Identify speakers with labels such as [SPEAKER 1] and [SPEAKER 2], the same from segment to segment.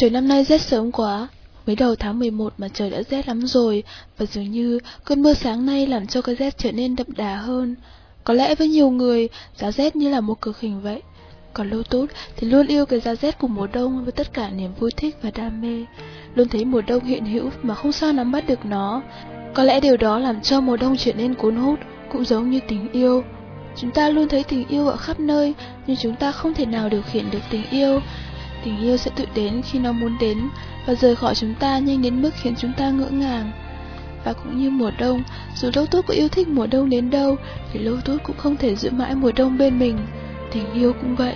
[SPEAKER 1] Trời năm nay rét sớm quá, mới đầu tháng 11 mà trời đã rét lắm rồi, và dường như cơn mưa sáng nay làm cho cái rét trở nên đậm đà hơn. Có lẽ với nhiều người, giá rét như là một cực hình vậy. Còn Lotus thì luôn yêu cái giá rét của mùa đông với tất cả niềm vui thích và đam mê. Luôn thấy mùa đông hiện hữu mà không sao nắm bắt được nó. Có lẽ điều đó làm cho mùa đông trở nên cuốn hút, cũng giống như tình yêu. Chúng ta luôn thấy tình yêu ở khắp nơi, nhưng chúng ta không thể nào điều khiển được tình yêu. Tình yêu sẽ tự đến khi nó muốn đến, và rời khỏi chúng ta nhanh đến mức khiến chúng ta ngỡ ngàng. Và cũng như mùa đông, dù Lotus có yêu thích mùa đông đến đâu, thì Lotus cũng không thể giữ mãi mùa đông bên mình. Tình yêu cũng vậy.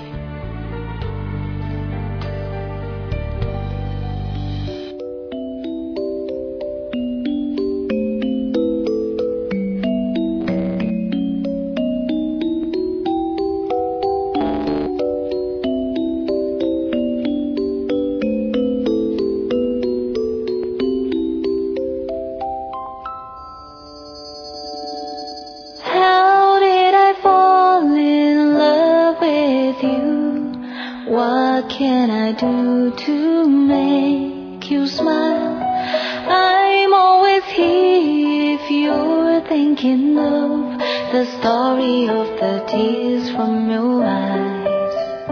[SPEAKER 2] What can I do to make you smile? I'm always here if you're thinking of the story of the tears from your eyes.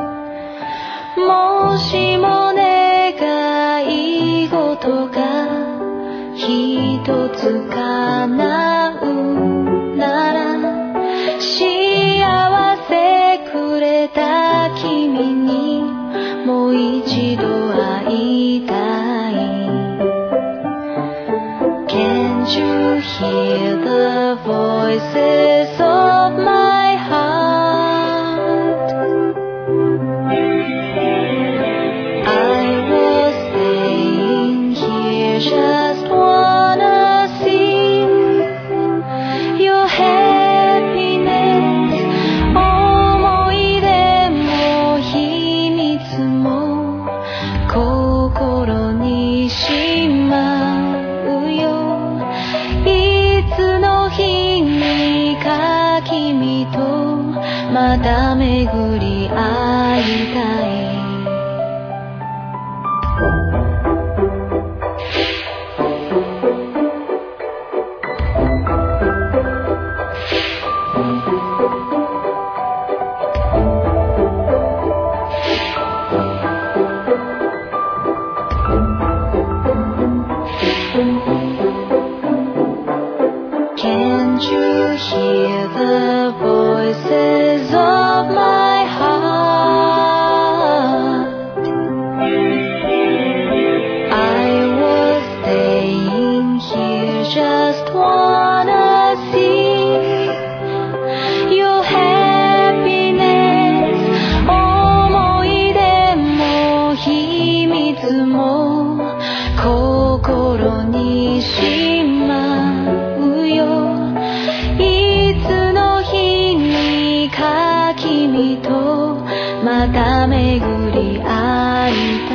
[SPEAKER 2] もしも願い事が一つ叶うなら、幸せくれた君にもう一度会いたい。 Can't you hear the voices of my heart? I was staying here, just wanna see your happiness. 思い出も秘密も心にしまうよ。いつの日にか君とまた巡り会いたい。Can't you hear the voices of my heart? I was staying here, just wanna see your happiness. 思い出も秘密も心にしまうよ。いつの日にか君とまた巡り会いたい。